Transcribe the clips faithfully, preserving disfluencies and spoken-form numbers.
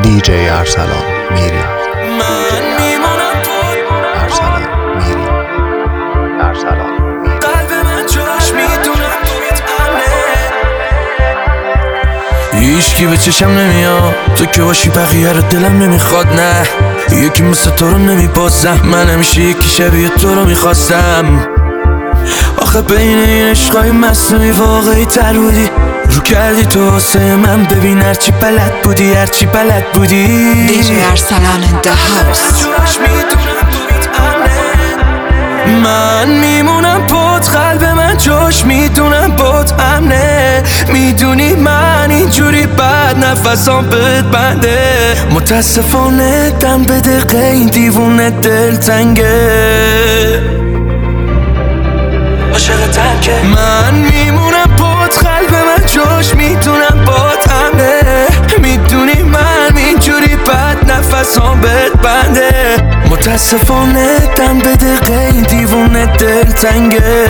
دی جی ارسلان میری. من میمونم ارسلان میری. ارسلان میری. قلب من جاش میدونم تویت امنه. هیچکی به چشم نمیاد تو که باشی، بقیه رو دلم نمیخواد. نه یکی مثل تو رو نمیبازم، من همیشه یکی شبیه تو رو میخواستم. آخه بین این عشقای مصنوعی واقعی تر بودی، رو کردی تو واسه من. ببین هرچی بلد بودی، هرچی بلد بودی. دی جی ارسلان in the house. من میمونم پات، قلب من جاش میدونم بات امنه. میدونی من اینجوری بد نفسام بهت بنده. متاسفانه دم به دقیقه این دیوونه دل تنگه، عاشق تنگه. من میمونم پات، قلب من جاش میدونم بات امنه. میدونی من اینجوری بد نفسام بهت بنده. متاسفانه دم به دقیقه این دیوونه دل تنگه.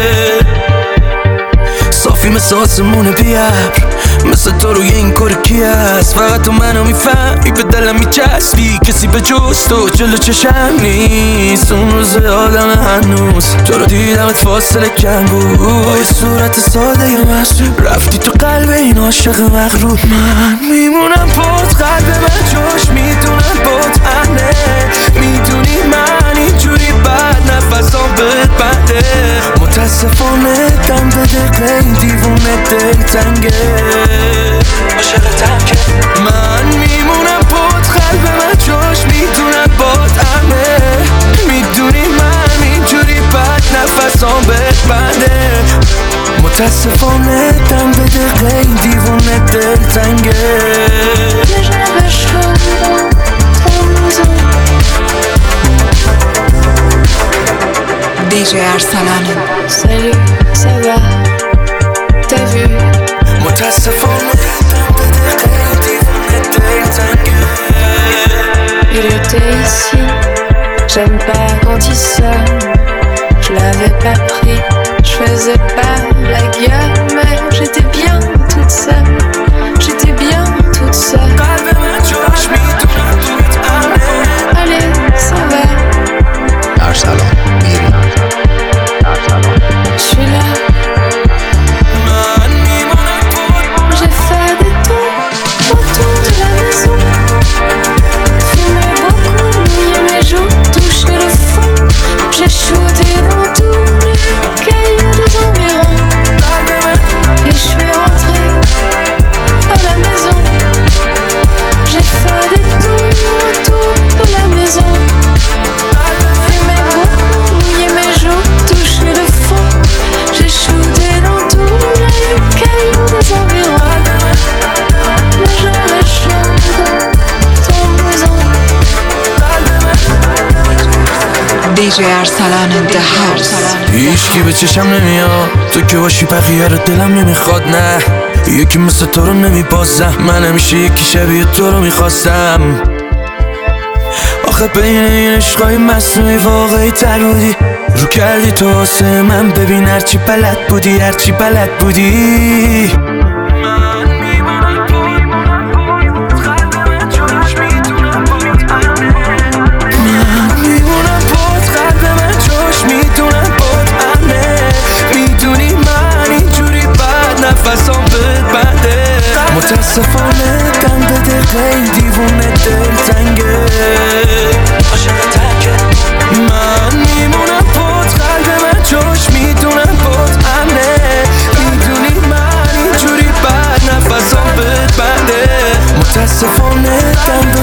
صافی مثل آسمون بیابر، مثل تو روی این کار کی هست؟ فقط تو منو میفهمی، به دلم میچسبی. کسی به جز تو جلو چشم نیست. اون روز آدم هنوز تو رو دیدمت فاصله کم بود، با یه صورت ساده ی مصروب رفتی تو قلب این عاشق مغرور. من میمونم پات، قلب من جاش میدونم بات امنه. میدونی من اینجوری بد نفسام بهت بنده. متاسفانه دم به دقیقه این دیوونه دل تنگه، عاشق تنگه. من میمونم پات، قلب من جاش میدونم بات امنه. میدونی من اینجوری بد نفسام بهت بنده. متاسفانه دم به دقیقه این دیوونه دل تنگه. دی جی ارسلان. Salut, ça va? T'as vu? متاسفانه دم به دقیقه این دیوونه دل تنگه. Il était ici, j'aime pas quand il sonne. Je l'avais pas pris, je faisais pas la gueule, mais j'étais bien toute seule. J'étais bien toute seule. قلب من جاش میدونم تویت امنه. Allez, ça va, ارسلان میری. ارسلان je suis là. من میمونم پات. J'ai fait des tours autour de la maison. Fumé beaucoup, mouillé mes joues, touché le fond. J'ai shooté dans tous les cailloux des environs. Et je suis rentrée à la maison. J'ai fait des tours autour de la maison. Fumé beaucoup, mouillé mes joues, touché le fond. J'ai shooté dans tous les cailloux des environs. Mais j'avais chaud dans ton maison. دی جی ارسلان in the house. هیچکی به چشم نمیاد تو که باشی، بقیه رو دلم نمیخواد. نه یکی مثل تو رو نمیبازم، من همیشه یکی شبیه تو رو میخواستم. آخه بین این عشقای مصنوعی واقعی تر بودی، رو کردی تو واسه من. ببین هرچی بلد بودی، هرچی بلد بودی. نفسام بهت بنده. متاسفانه دم به دقیقه این دیوونه دل تنگه، عاشق تنگه. من میمونم پات، قلب من جاش میدونم بات امنه. میدونی من اینجوری بد نفسام بهت بنده. متاسفانه دم